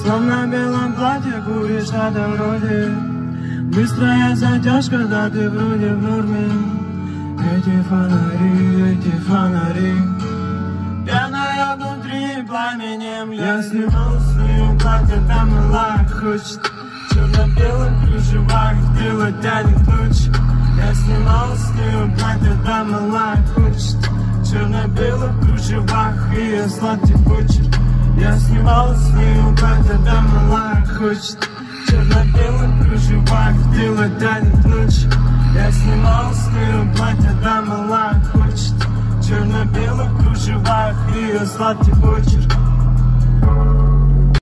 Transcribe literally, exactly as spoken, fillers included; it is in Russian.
темно-белом платье куришь на дороге. Быстрая затяжка, да ты вроде в норме. Эти фонари, эти фонари, пьяная внутри пламенем. Я снимал свою платье, там мала хочет в черно-белых кружевах делать тянет луч. Я снимал свою платье, там мала хочет в черно-белых кружевах ее сладкий почерк. Я снимал свою платье, там мала хочет в черно-белых кружевах делать тянет луч. Я снимал свое платье, да мала хочет в черно-белых кружевах ее сладкий почерк.